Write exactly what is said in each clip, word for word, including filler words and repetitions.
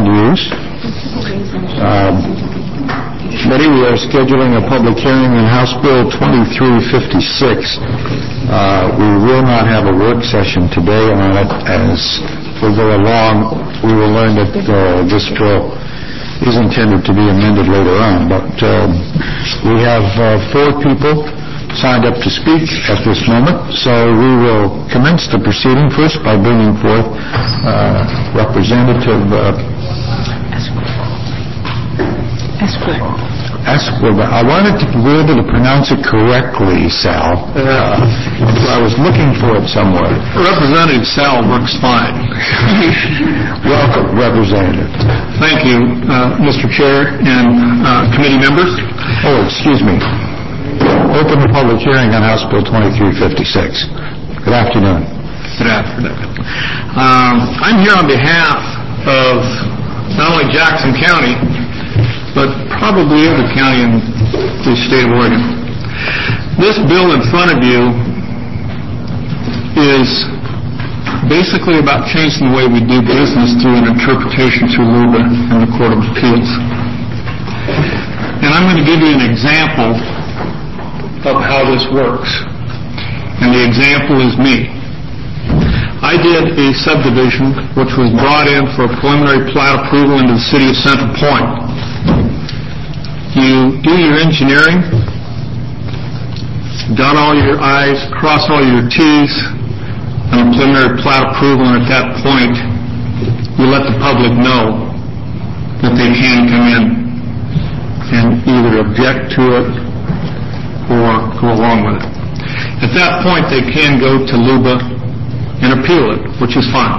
land use. Um, Committee, we are scheduling a public hearing on House Bill twenty-three fifty-six. Uh, we will not have a work session today on it. As we go along, we will learn that uh, this bill is intended to be amended later on. But um, we have uh, four people signed up to speak at this moment, so we will commence the proceeding first by bringing forth uh, Representative uh, Esquer. Esquer. I wanted to be able to pronounce it correctly, Sal. Uh, I was looking for it somewhere. Representative Sal works fine. Welcome, Representative. Thank you, uh, Mister Chair and uh, committee members. Oh, excuse me. Open the public hearing on House Bill twenty-three fifty-six. Good afternoon. Good afternoon. Um, I'm here on behalf of not only Jackson County, but probably every county in the state of Oregon. This bill in front of you is basically about changing the way we do business through an interpretation through L U B A and the Court of Appeals. And I'm going to give you an example of how this works. And the example is me. I did a subdivision which was brought in for a preliminary plat approval into the city of Central Point. You do your engineering, dot all your I's, cross all your T's, and a preliminary plat approval, and at that point, you let the public know that they can come in and either object to it or go along with it. At that point, they can go to L U B A and appeal it, which is fine.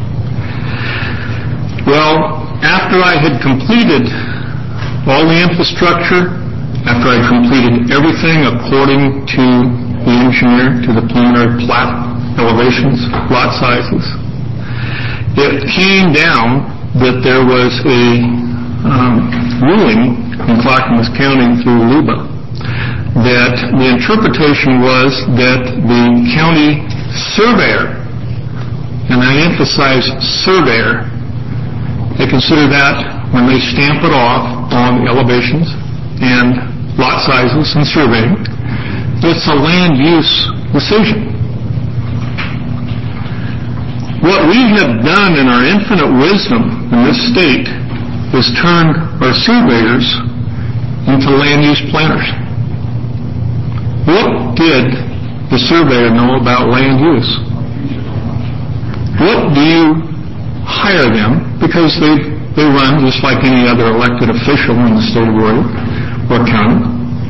Well, after I had completed all the infrastructure, after I completed everything according to the engineer, to the preliminary plat elevations, lot sizes, it came down that there was a um, ruling in Clackamas County through L U B A that the interpretation was that the county surveyor, and I emphasize surveyor, they consider that when they stamp it off on elevations and lot sizes and surveying, it's a land use decision. What we have done in our infinite wisdom in this state is turn our surveyors into land use planners. What did the surveyor know about land use? What do you hire them? Because they They run just like any other elected official in the state of Oregon or county.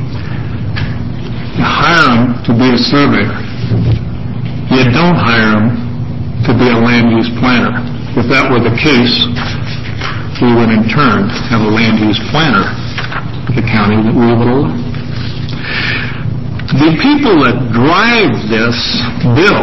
You hire them to be a surveyor. You don't hire them to be a land use planner. If that were the case, we would in turn have a land use planner for the county that we would elect. The people that drive this bill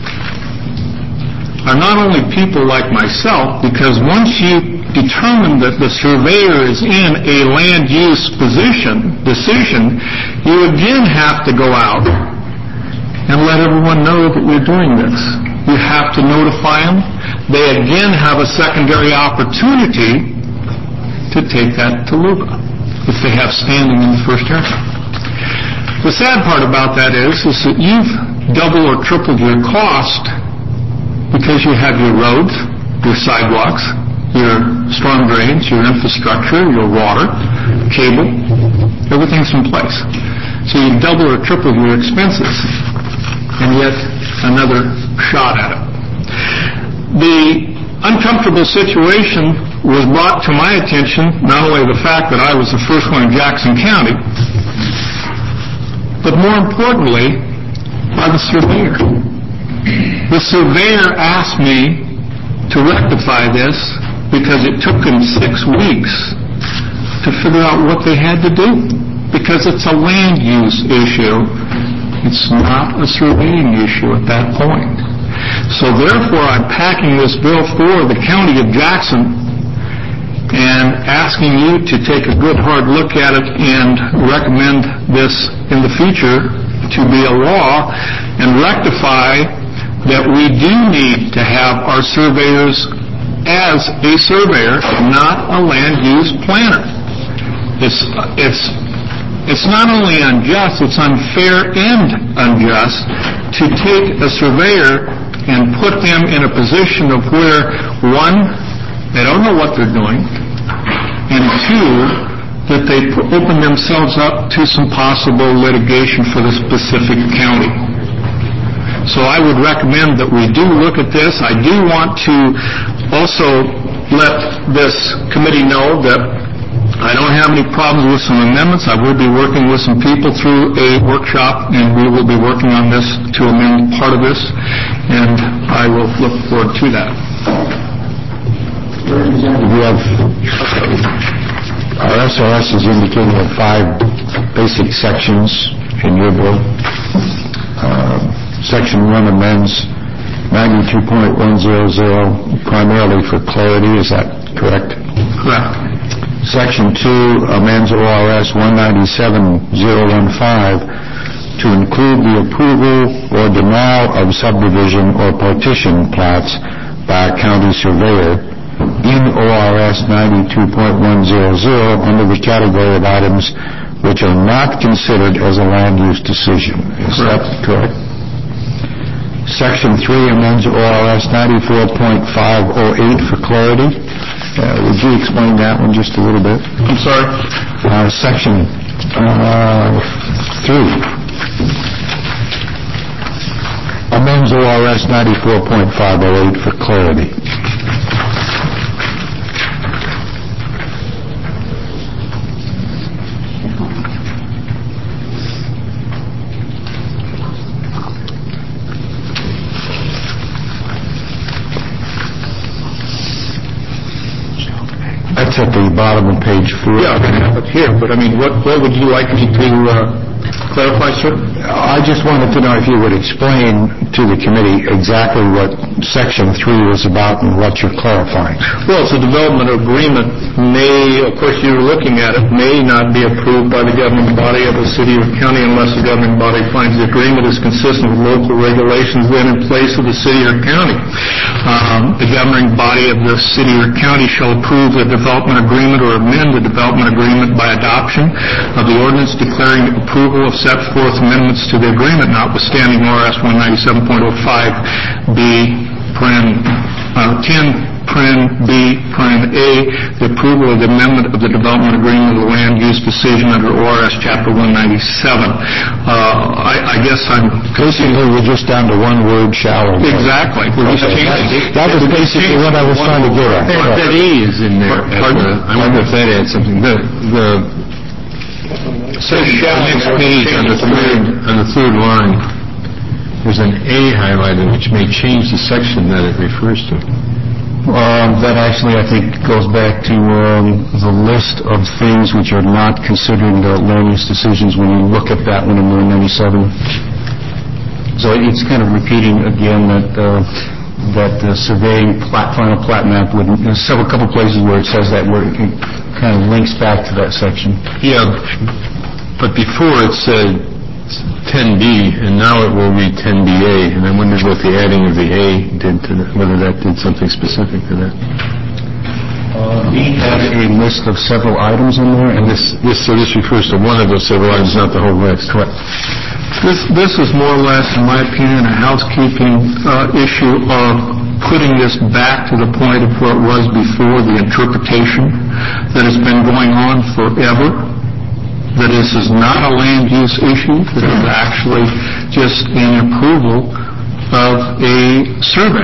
are not only people like myself, because once you determine that the surveyor is in a land use position, decision, you again have to go out and let everyone know that you're doing this. You have to notify them. They again have a secondary opportunity to take that to L U B A if they have standing in the first hearing. The sad part about that is, is that you've doubled or tripled your cost because you have your roads, your sidewalks, your storm drains, your infrastructure, your water, cable, everything's in place. So you double or triple your expenses, and yet another shot at it. The uncomfortable situation was brought to my attention, not only the fact that I was the first one in Jackson County, but more importantly, by the surveyor. The surveyor asked me to rectify this because it took them six weeks to figure out what they had to do, because it's a land use issue. It's not a surveying issue at that point. So therefore, I'm packing this bill for the county of Jackson and asking you to take a good hard look at it and recommend this in the future to be a law and rectify that we do need to have our surveyors as a surveyor, not a land use planner. It's, it's, it's not only unjust, it's unfair and unjust to take a surveyor and put them in a position of where, one, they don't know what they're doing, and two, that they open themselves up to some possible litigation for the specific county. So I would recommend that we do look at this. I do want to also let this committee know that I don't have any problems with some amendments. I will be working with some people through a workshop, and we will be working on this to amend part of this, and I will look forward to that. We have, our S R S is indicating that five basic sections in your bill. Uh, section one amends ninety-two point one hundred primarily for clarity. Is that correct? Correct. Section two amends O R S one ninety-seven thousand fifteen to include the approval or denial of subdivision or partition plats by a county surveyor in O R S ninety-two point one hundred under the category of items which are not considered as a land use decision. Is correct. that correct? Section three amends O R S ninety-four point five oh eight for clarity. Uh, would you explain that one just a little bit? I'm sorry? Uh, section uh, three amends O R S ninety-four point five oh eight for clarity. That's at the bottom of page four. Yeah, I have it here, but I mean, what, what would you like me to uh, clarify, sir? I just wanted to know if you would explain to the committee exactly what section three was about and what you're clarifying. Well, it's a development agreement may, of course you're looking at it, may not be approved by the governing body of a city or county unless the governing body finds the agreement is consistent with local regulations then in place of the city or county. Um, the governing body of the city or county shall approve the development agreement or amend the development agreement by adoption of the ordinance declaring approval of set forth amendments to the agreement, notwithstanding O R S one ninety-seven point oh five B, paren, uh, ten, paren B, paren A, the approval of the amendment of the development agreement of the land use decision under O R S Chapter one ninety-seven. Uh, I, I guess I'm... Basically, we're just down to one word, shall. Exactly. We're just okay. changing. That was basically what I was trying to get at. That E is in there. Pardon? I wonder if that adds something. The, the, So the next page on the third on the third line, there's an A highlighted which may change the section that it refers to. Um, that actually, I think, goes back to um, the list of things which are not considered uh, land use decisions when you look at that one in one ninety-seven. So it's kind of repeating again that uh, that the surveying plat, final plat map would. There's several couple places where it says that where it kind of links back to that section. Yeah, but before it said ten B, and now it will read ten B A, and I wondered what the adding of the A did to that, whether that did something specific to that. Uh, we had a list of several items in there, And this, this, so this refers to one of those several items, not the whole list. correct. This, this is more or less, in my opinion, a housekeeping uh, issue of putting this back to the point of where it was before, the interpretation that has been going on forever, that this is not a land use issue, that is actually just an approval of a survey.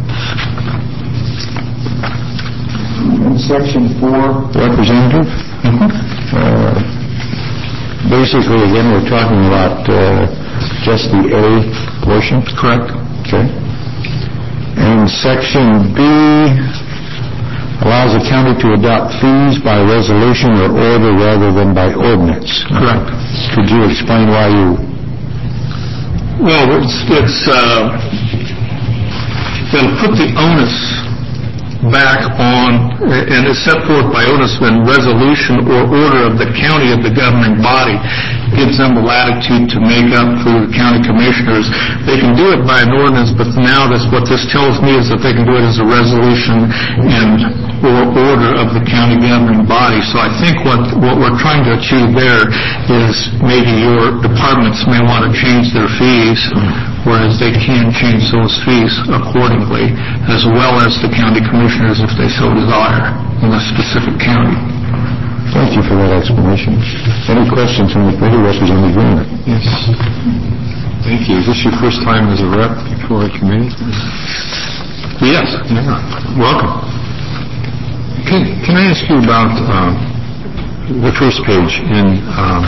Section four, representative. Mm-hmm. Uh, basically, again, we're talking about uh, just the A portion. Correct. Okay. And section B allows the county to adopt fees by resolution or order rather than by ordinance. Correct. Could you explain why you... Well, it's, it's uh, it'll put the onus back on, and is set forth by onus in resolution or order of the county of the governing body. gives them the latitude to make up for the county commissioners. They can do it by an ordinance, but now this, what this tells me is that they can do it as a resolution and or order of the county governing body. So I think what, what we're trying to achieve there is maybe your departments may want to change their fees, whereas they can change those fees accordingly, as well as the county commissioners if they so desire in a specific county. Thank you for that explanation. Any questions from the committee? Representative Green? Yes. Thank you. Is this your first time as a rep before a committee? Yes. Yeah. Welcome. Can, can I ask you about uh, the first page in uh,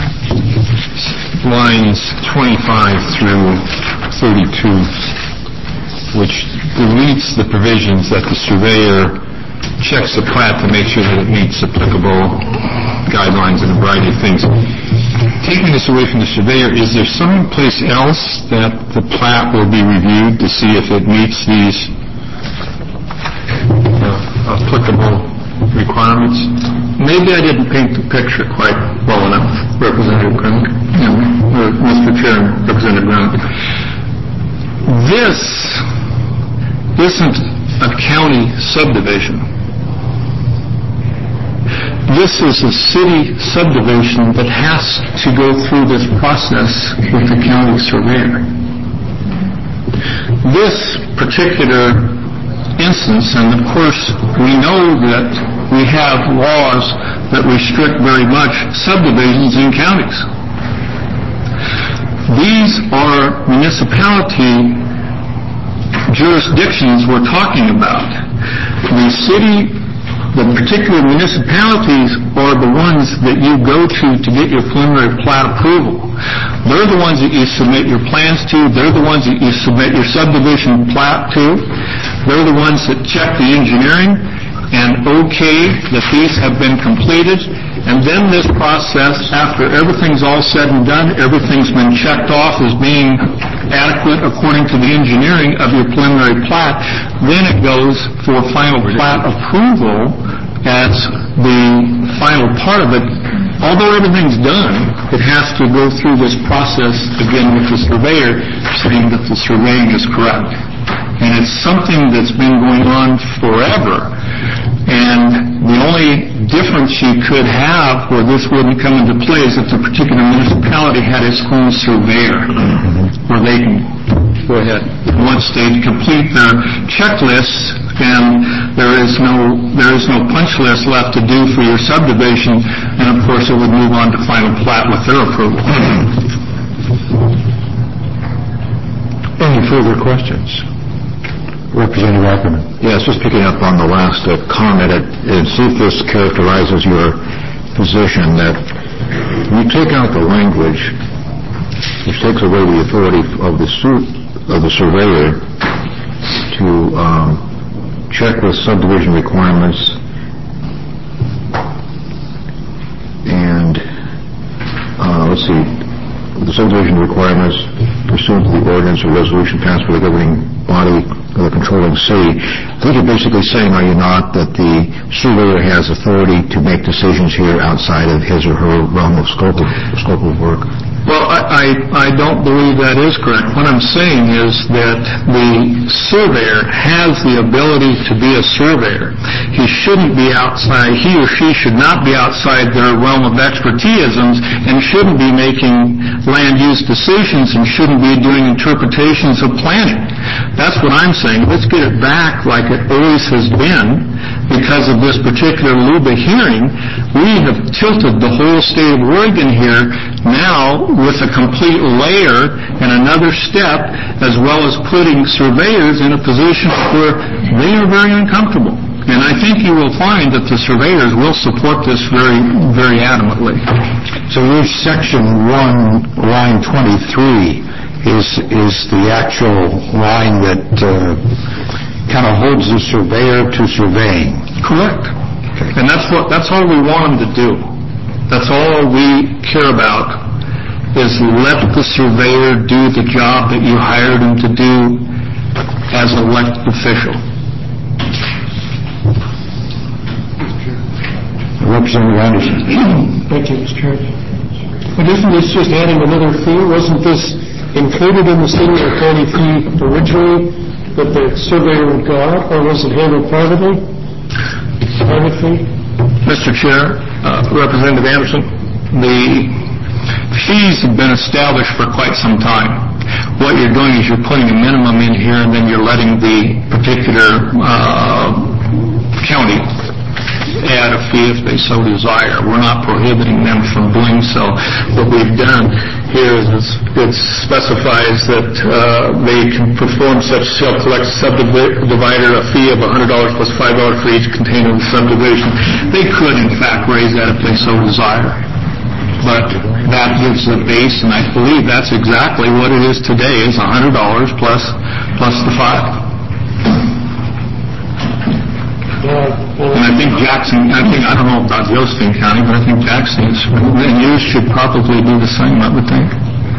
lines twenty-five through thirty-two, which deletes the provisions that the surveyor checks the plat to make sure that it meets applicable guidelines and a variety of things. Taking this away from the surveyor, is there someplace else that the plat will be reviewed to see if it meets these uh, applicable requirements? Maybe I didn't paint the picture quite well enough, Representative Green, or Mister Chair, Representative Green. This isn't a county subdivision. This is a city subdivision that has to go through this process with the county surveyor. This particular instance, and of course we know that we have laws that restrict very much subdivisions in counties. These are municipality jurisdictions we're talking about. The city, the particular municipalities are the ones that you go to to get your preliminary plat approval. They're the ones that you submit your plans to. They're the ones that you submit your subdivision plat to. They're the ones that check the engineering and okay that these have been completed. And then this process, after everything's all said and done, everything's been checked off as being adequate according to the engineering of your preliminary plat, then it goes for final plat approval as the final part of it. Although everything's done, it has to go through this process again with the surveyor saying that the surveying is correct. And it's something that's been going on forever. And the only difference you could have where this wouldn't come into play is if the particular municipality had its own surveyor, where they can go ahead. Once they complete their checklists, and there is no there is no punch list left to do for your subdivision, and of course it would move on to final plat with their approval. Any further questions? Representative Ackerman. Yes, just picking up on the last uh, comment, it, it, see if this characterizes your position that you take out the language which takes away the authority of the suit of the surveyor to um, check with subdivision requirements and uh, let's see, the subdivision requirements pursuant to the ordinance or resolution passed by the governing body of the controlling city. I think you're basically saying, are you not, that the surveyor has authority to make decisions here outside of his or her realm of scope of, scope of work? Well, I, I, I don't believe that is correct. What I'm saying is that the surveyor has the ability to be a surveyor. He shouldn't be outside, he or she should not be outside their realm of expertisms and shouldn't be making land use decisions and shouldn't be doing interpretations of planning. That's what I'm saying. Let's get it back like it always has been. Because of this particular LUBA hearing, we have tilted the whole state of Oregon here now with a complete layer and another step, as well as putting surveyors in a position where they are very uncomfortable. And I think you will find that the surveyors will support this very, very adamantly. So your section one, line twenty-three, is is the actual line that uh, kind of holds the surveyor to surveying. Correct. Okay. And that's what that's all we want them to do. That's all we care about, is let the surveyor do the job that you hired him to do as an elected official. Representative Anderson. Thank you, Mister Chairman. But isn't this just adding another fee? Wasn't this included in the city or county fee originally that the surveyor would go out, or was it handled privately? Private fee? Mister Chair, uh, Representative Anderson, the fees have been established for quite some time. What you're doing is you're putting a minimum in here, and then you're letting the particular uh, county add a fee if they so desire. We're not prohibiting them from doing so. What we've done here is it specifies that uh, they can perform such self-collect subdivider a fee of one hundred dollars plus five dollars for each container of the subdivision. They could, in fact, raise that if they so desire. But that gives the base, and I believe that's exactly what it is today, is one hundred dollars plus, plus the five. And I think Jackson, I think, I don't know about Josephine County, but I think Jackson is, and you should probably do the same, I would think.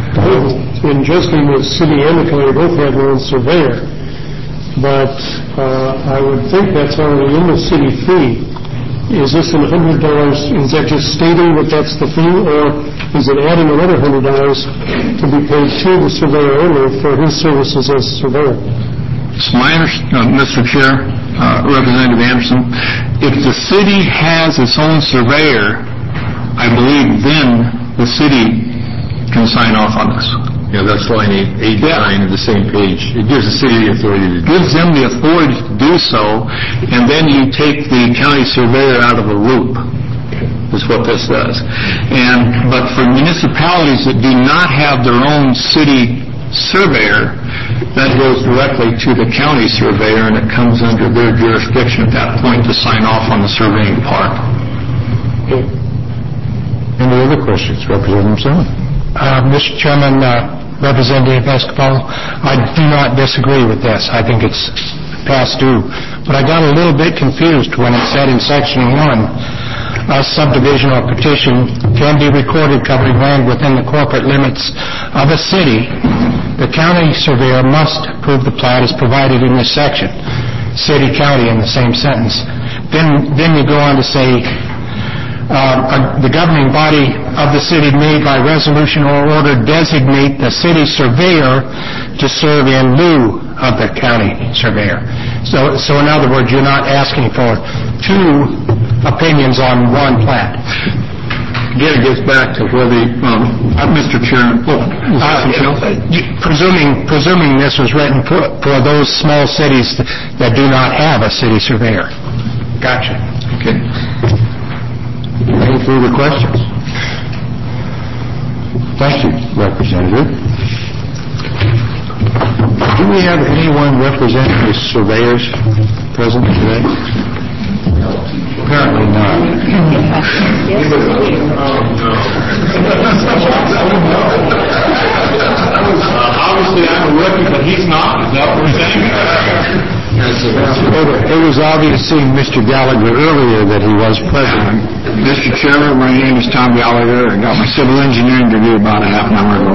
In Josephine, the city and the county both have their own surveyor. But uh, I would think that's already in the city fee. Is this an one hundred dollars, is that just stating that that's the fee, or is it adding another one hundred dollars to be paid to the surveyor owner for his services as surveyor? It's my understanding, uh, Mister Chair, uh, Representative Anderson, if the city has its own surveyor, I believe then the city can sign off on this. Yeah, that's line eight, eight yeah. nine of the same page. It gives the city the authority to do gives them the authority to do so, and then you take the county surveyor out of the loop, is what this does. And but for municipalities that do not have their own city surveyor, that goes directly to the county surveyor, and it comes under their jurisdiction at that point to sign off on the surveying part. Okay. Any other questions? Representative Simon. Uh, Mister Chairman, uh, Representative Escobar, I do not disagree with this. I think it's past due. But I got a little bit confused when it said in Section one, a subdivision or petition can be recorded covering land within the corporate limits of a city. The county surveyor must approve the plat as provided in this section. City, county in the same sentence. Then, then you go on to say, Uh, the governing body of the city may by resolution or order designate the city surveyor to serve in lieu of the county surveyor. So, so in other words, you're not asking for two opinions on one plat. Again, it gets back to where the, um, uh, Mister Chairman, oh, uh, uh, presuming, presuming this was written for, for those small cities that do not have a city surveyor. Gotcha. Okay. Any further questions? Thank you, Representative. Do we have anyone representing the surveyors present today? Apparently not. uh, obviously, I'm a rookie, but he's not. Is that what we're saying? It was obvious seeing Mister Gallagher earlier that he was present. Mister Chairman, my name is Tom Gallagher. I got my civil engineering degree about a half an hour ago.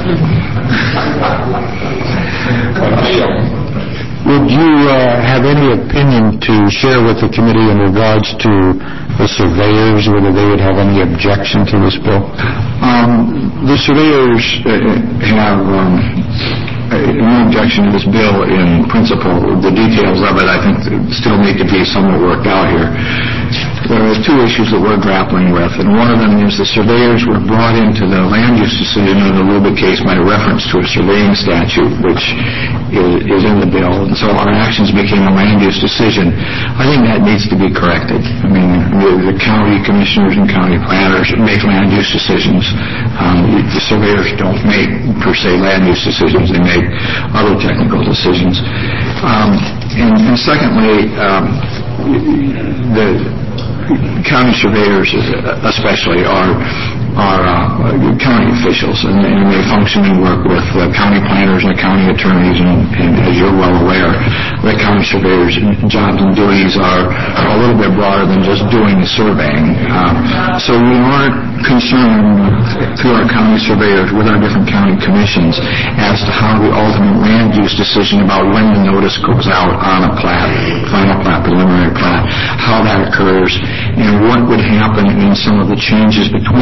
Would you uh, have any opinion to share with the committee in regards to the surveyors, whether they would have any objection to this bill? Um, the surveyors uh, have um, no objection to this bill in principle. The details of it, I think, still need to be somewhat worked out here. There are two issues that we're grappling with, and one of them is the surveyors were brought into the land use decision in the Lubick case by reference to a surveying statute, which is, is in the bill, and so our actions became a land use decision. I think that needs to be corrected. I mean, the, the county commissioners and county planners make land use decisions. Um, the surveyors don't make, per se, land use decisions. They make other technical decisions. Um, and, and secondly, um, the county surveyors especially are are uh, county officials, and, and they function and work with uh, county planners and the county attorneys, and, and as you're well aware, the county surveyors' jobs and duties are a little bit broader than just doing the surveying. Um, so we aren't concerned through our county surveyors with our different county commissions as to how the ultimate land use decision about when the notice goes out on a plat, final plat, preliminary plat, how that occurs, and what would happen in some of the changes between the preliminary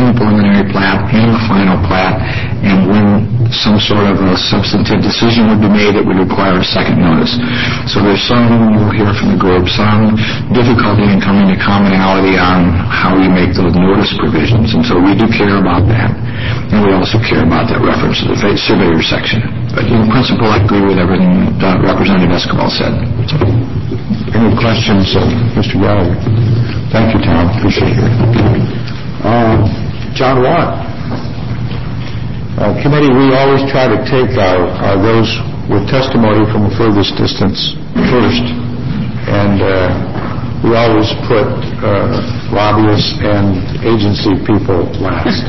preliminary plat and the final plat, and when some sort of a substantive decision would be made, it would require a second notice. So there's some, you'll hear from the group, some difficulty in coming to commonality on how we make those notice provisions, and so we do care about that. And we also care about that reference to the surveyor section. But in principle, I agree with everything that uh, Representative Escobar said. Any questions, uh, Mister Gallagher? Thank you, Tom. Appreciate it. Uh, John Watt. Uh, committee, we always try to take our, our those with testimony from the furthest distance first, and uh, we always put uh, lobbyists and agency people last.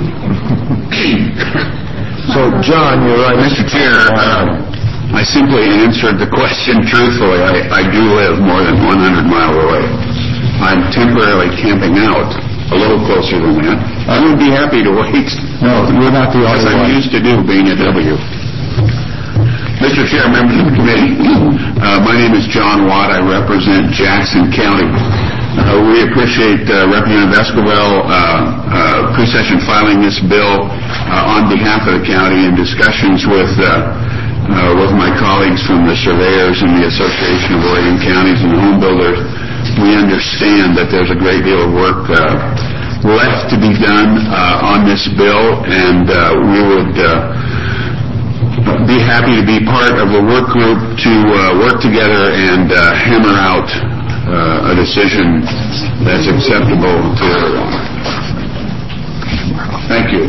So, John, you're right. Mister Chair, uh, I simply answered the question truthfully. I, I do live more than one hundred miles away. I'm temporarily camping out a little closer than that. I would be happy to wait. No, you're not the only one. As I'm used to do being a W. Mister Chair, members of the committee, uh, my name is John Watt. I represent Jackson County. Uh, we appreciate uh, Representative Esquivel uh, uh, pre-session filing this bill uh, on behalf of the county in discussions with uh, uh, with my colleagues from the surveyors and the Association of Oregon Counties and the home builders. We understand that there's a great deal of work uh, left to be done uh, on this bill, and uh, we would uh, be happy to be part of the work group to uh, work together and uh, hammer out uh, a decision that's acceptable to everyone. Thank you.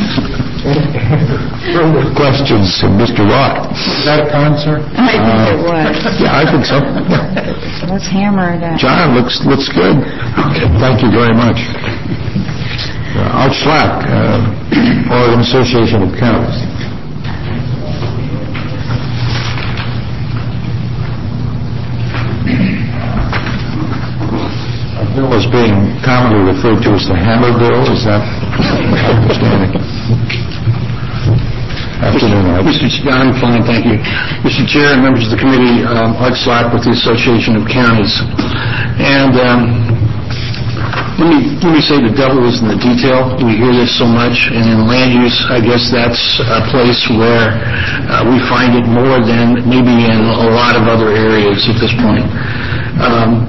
Further questions, Mister Watt? Is that a concert? I think it was. Yeah, I think so. Let's hammer it out. John, looks looks good. Okay. Thank you very much. Uh, Art Schlack, uh, Oregon Association of Counties. A bill is being commonly referred to as the Hammer Bill. Is that my understanding? Afternoon, Art. Mister Chair, I'm fine, thank you. Mister Chair and members of the committee, um, Art Slack with the Association of Counties. And um, let me let me say the devil is in the detail. We hear this so much, and in land use, I guess that's a place where uh, we find it more than maybe in a lot of other areas at this point. Um,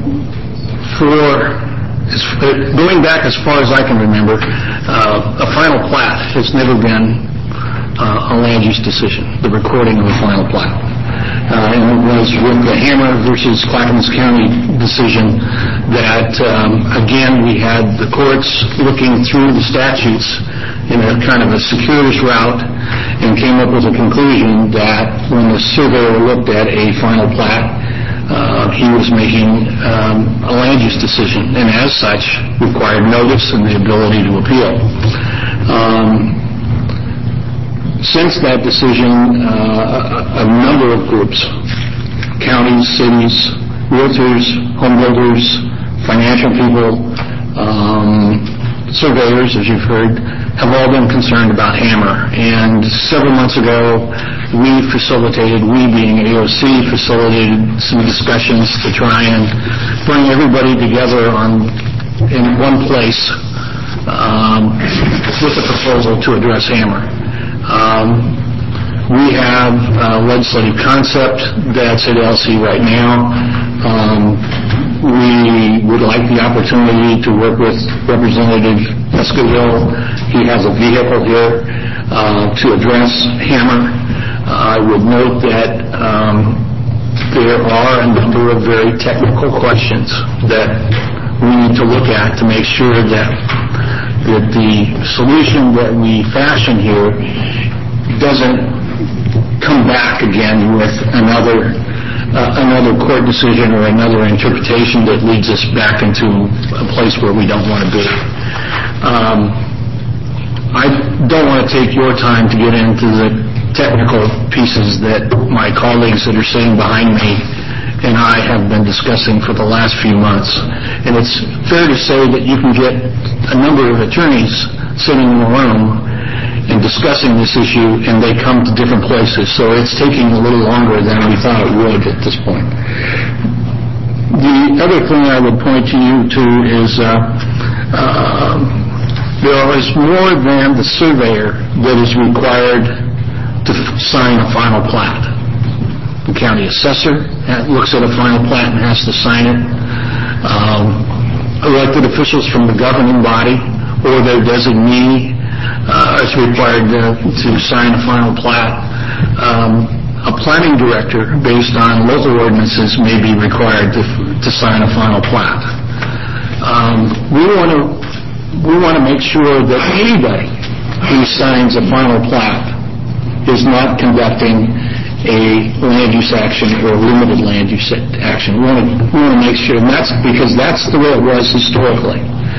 for going back as far as I can remember, uh, a final plat has never been Uh, a land use decision, the recording of a final plat. Uh, and it was with the Hammer versus Clackamas County decision that, um, again, we had the courts looking through the statutes in a kind of a circuitous route and came up with a conclusion that when the surveyor looked at a final plat, uh, he was making um, a land use decision, and as such required notice and the ability to appeal. Um, Since that decision, uh, a, a number of groups, counties, cities, realtors, home builders, financial people, um, surveyors, as you've heard, have all been concerned about Hammer. And several months ago, we facilitated, we being A O C, facilitated some discussions to try and bring everybody together on in one place um, with a proposal to address Hammer. Um, we have a legislative concept that's at L C right now. Um, we would like the opportunity to work with Representative Esquivel. He has a vehicle here uh, to address Hammer. Uh, I would note that um, there are a number of very technical questions that we need to look at to make sure that that the solution that we fashion here doesn't come back again with another uh, another court decision or another interpretation that leads us back into a place where we don't want to be. Um, I don't want to take your time to get into the technical pieces that my colleagues that are sitting behind me and I have been discussing for the last few months. And it's fair to say that you can get a number of attorneys sitting in a room and discussing this issue, and they come to different places. So it's taking a little longer than we thought it would at this point. The other thing I would point to you to is uh, uh, there is more than the surveyor that is required to f- sign a final plat. The county assessor ha- looks at a final plat and has to sign it. Um, elected officials from the governing body or their designee uh, is required to, to sign a final plat. Um, a planning director, based on local ordinances, may be required to, to sign a final plat. Um, we want to we want to make sure that anybody who signs a final plat is not conducting a land use action or a limited land use action. We want to, we want to make sure, and that's because that's the way it was historically.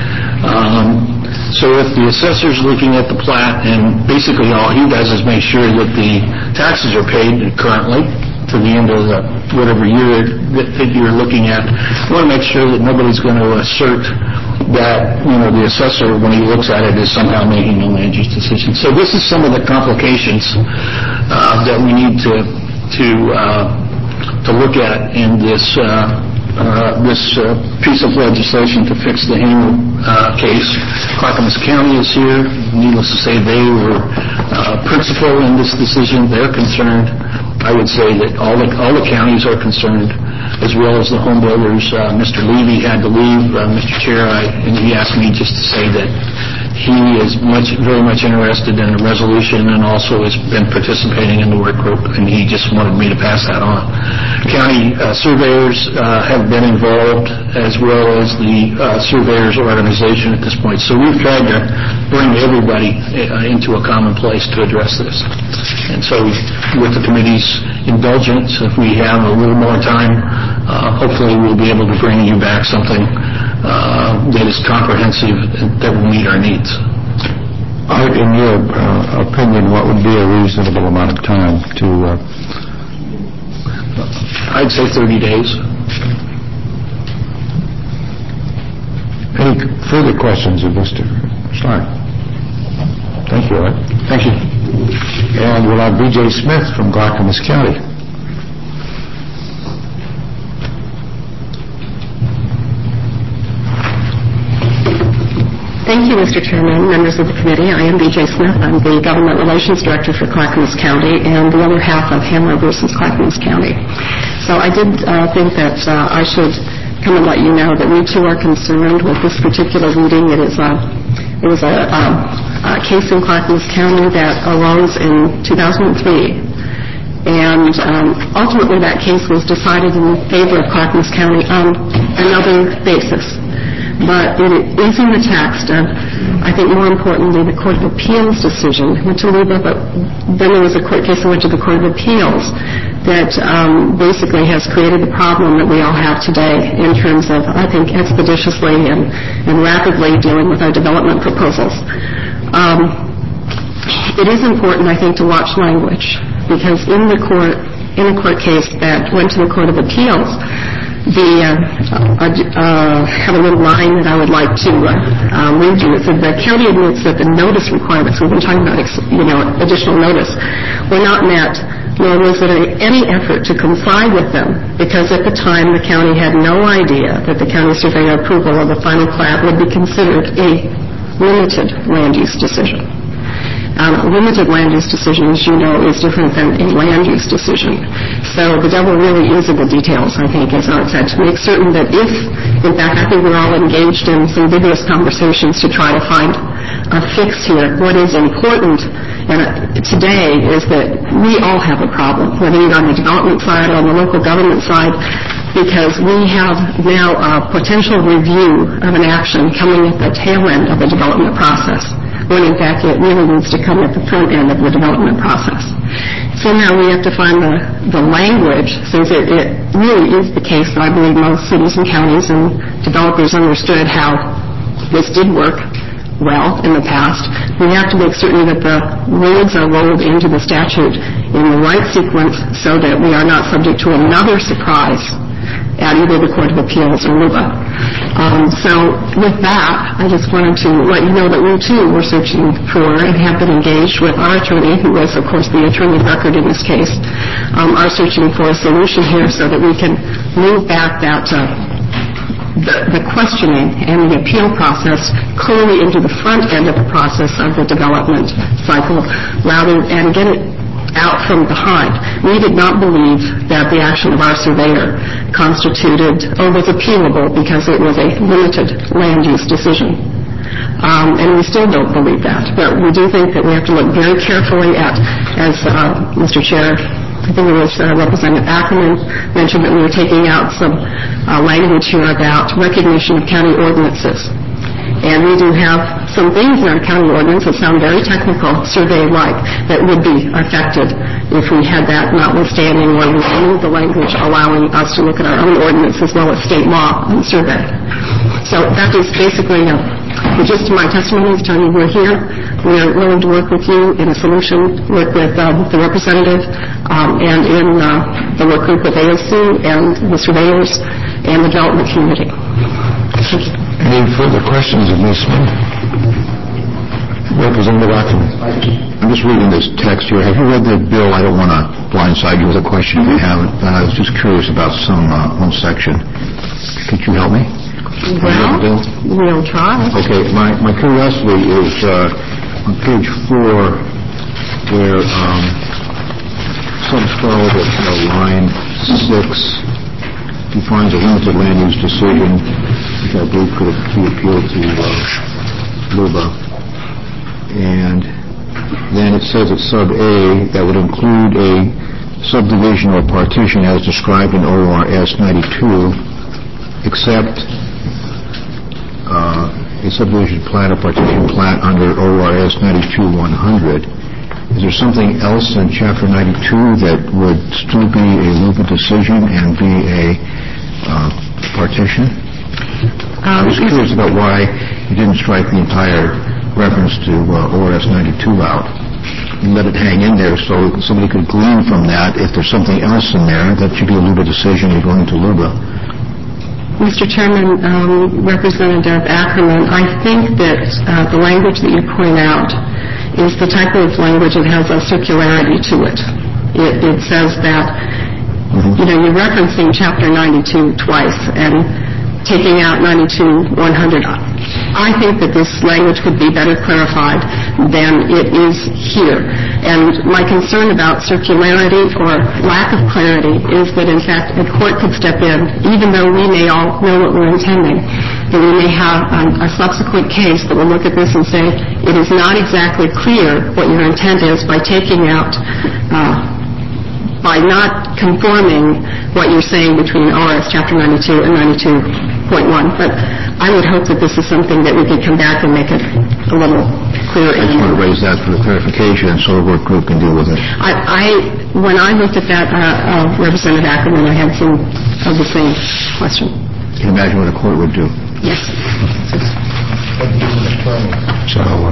Um, so if the assessor's looking at the plat and basically all he does is make sure that the taxes are paid currently to the end of the whatever year that, that you're looking at, we want to make sure that nobody's going to assert that, you know, the assessor, when he looks at it, is somehow making a land use decision. So this is some of the complications uh, that we need to to uh, to look at in this uh, uh, this uh, piece of legislation to fix the Hamer uh, case. Clackamas County is here. Needless to say, they were uh, principal in this decision. They're concerned. I would say that all the all the counties are concerned, as well as the home builders. Uh, Mister Levy had to leave, uh, Mister Chair, I, and he asked me just to say that he is much, very much interested in the resolution and also has been participating in the work group, and he just wanted me to pass that on. County uh, surveyors uh, have been involved, as well as the uh, surveyors organization at this point. So we've tried to bring everybody uh, into a common place to address this. And so with the committee's indulgence, if we have a little more time, uh, hopefully we'll be able to bring you back something uh, that is comprehensive that will meet our needs. Art, in your uh, opinion, what would be a reasonable amount of time to... Uh... I'd say thirty days. Any further questions of Mister Schlark? Thank you, Art. Thank you. And we'll have B J Smith from Clackamas County. Thank you, Mister Chairman, members of the committee. I am B J Smith. I'm the Government Relations Director for Clackamas County and the other half of Hammer versus Clackamas County. So I did uh, think that uh, I should come and let you know that we too are concerned with this particular reading. It is a, it was a, a, a case in Clackamas County that arose in two thousand three. And um, ultimately that case was decided in favor of Clackamas County on another basis. But it is in the text, and I think more importantly, the Court of Appeals decision went to Luba, but then there was a court case that went to the Court of Appeals that um, basically has created the problem that we all have today in terms of, I think, expeditiously and, and rapidly dealing with our development proposals. Um, it is important, I think, to watch language, because in the court, in a court case that went to the Court of Appeals, The, uh, uh, uh, have a little line that I would like to uh, um, read you. It said the county admits that the notice requirements, we've been talking about, you know, additional notice, were not met, nor was there any effort to comply with them, because at the time the county had no idea that the county surveyor approval of the final plat would be considered a limited land use decision. Um, a limited land use decision, as you know, is different than a land use decision. So the devil really is in the details, I think, as Art said, to make certain that if, in fact, I think we're all engaged in some vigorous conversations to try to find a fix here. What is important and uh, today is that we all have a problem, whether you're on the development side or on the local government side, because we have now a potential review of an action coming at the tail end of the development process, when in fact it really needs to come at the front end of the development process. So now we have to find the, the language, since it, it really is the case that I believe most cities and counties and developers understood how this did work well in the past. We have to make certain that the words are rolled into the statute in the right sequence so that we are not subject to another surprise at either the Court of Appeals or Luba. Um, so with that, I just wanted to let you know that we too were searching for and have been engaged with our attorney, who was of course the attorney of record in this case, um, are searching for a solution here so that we can move back that uh, the, the questioning and the appeal process clearly into the front end of the process of the development cycle rather and get it out from behind. We did not believe that the action of our surveyor constituted or was appealable because it was a limited land use decision. Um, and we still don't believe that. But we do think that we have to look very carefully at, as uh, Mister Chair, I think it was uh, Representative Ackerman mentioned that we were taking out some uh, language here about recognition of county ordinances. And we do have some things in our county ordinance that sound very technical, survey-like, that would be affected if we had that, notwithstanding where we remove the language allowing us to look at our own ordinance as well as state law on survey. So that is basically uh, the gist of my testimony is telling you we're here. We are willing to work with you in a solution, work with um, the representative um, and in uh, the work group with A S C and the surveyors and the development community. Thank you. Any further questions of Miz Smith? Representative Ackerman. I'm just reading this text here. Have you read the bill? I don't want to blindside you with a question if you haven't. Uh, I was just curious about some uh, one section. Could you help me? Well, we'll try. Okay, my, my curiosity is uh, on page four where um, some twelve at uh, line six defines a limited land use decision, which I believe could be appealed to uh, L U B A. And then it says at sub A that would include a subdivision or partition as described in O R S ninety-two, except uh, a subdivision plat or partition plat under O R S ninety-two one hundred. Is there something else in Chapter ninety-two that would still be a L U B A decision and be a uh, partition? Um, I was curious about why you didn't strike the entire reference to uh, O R S ninety-two out and let it hang in there so somebody could glean from that if there's something else in there that should be a L U B A decision and going to L U B A. Mister Chairman, um, Representative Ackerman, I think that uh, the language that you point out is the type of language that has a circularity to it. It, it says that, mm-hmm. you know, you're referencing Chapter ninety-two twice and taking out ninety-two one hundred. I think that this language could be better clarified than it is here. And my concern about circularity or lack of clarity is that, in fact, a court could step in, even though we may all know what we're intending, that we may have um, a subsequent case that will look at this and say, it is not exactly clear what your intent is by taking out, uh, by not conforming what you're saying between O R S Chapter ninety-two and ninety-two point one. But I would hope that this is something that we could come back and make it a little clearer. I just want to raise that for the clarification so the work group can deal with it. I, I when I looked at that, uh, uh, Representative Ackerman, I had some of the same question. Can you imagine what a court would do? Yes. So, uh,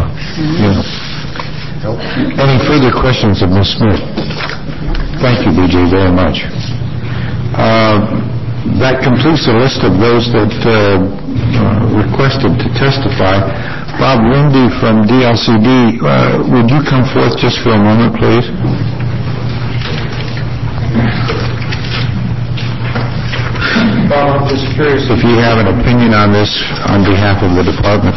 yeah. Any further questions of Miz Smith? Thank you, B J, very much. Uh, that completes the list of those that uh, uh, requested to testify. Bob Lindy from D L C D, uh, would you come forth just for a moment, please? Bob, I'm just curious if you have an opinion on this on behalf of the department.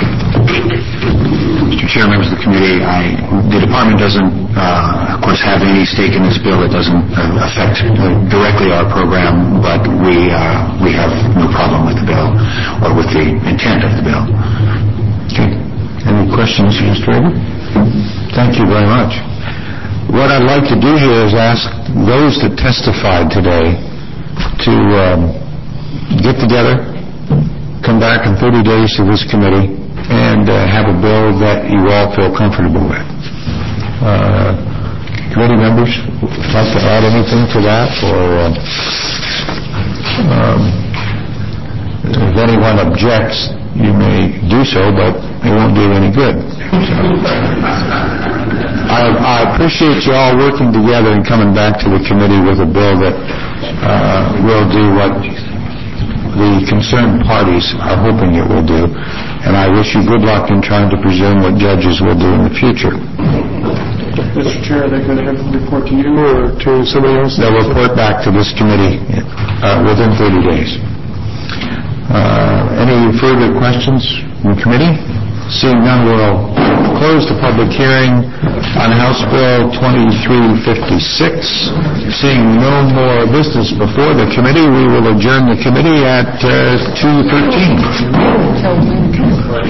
Mister Chair, members of the committee, I, the department doesn't, uh, of course, have any stake in this bill. It doesn't uh, affect uh, directly our program, but we uh, we have no problem with the bill or with the intent of the bill. Okay. Any questions, Mister Rader? Thank you very much. What I'd like to do here is ask those that testified today to um, get together, come back in thirty days to this committee, and uh, have a bill that you all feel comfortable with. Uh, committee members would like to add anything to that, or uh, um, if anyone objects, you may do so, but it won't do any good. So, I, I appreciate you all working together and coming back to the committee with a bill that uh, will do what the concerned parties are hoping it will do, and I wish you good luck in trying to presume what judges will do in the future. Mister Chair, are they going to have to report to you or to somebody else? They'll report back to this committee uh, within thirty days. Uh, Any further questions from the committee? Seeing none, we'll close the public hearing on House Bill twenty-three fifty-six. Seeing no more business before the committee, we will adjourn the committee at uh, two thirteen.